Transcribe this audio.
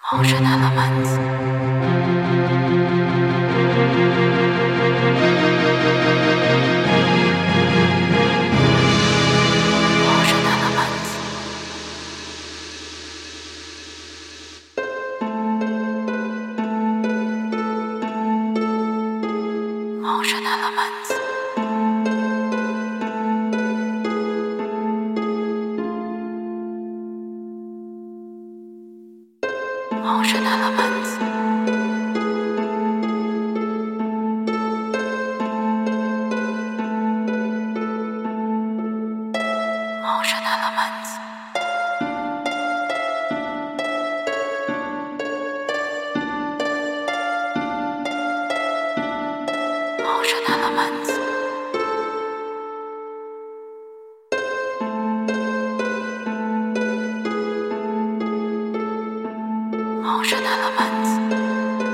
Ocean elements. Ocean elements. Ocean elements. Ocean elements. Ocean elements. Ocean elements. Ocean elements.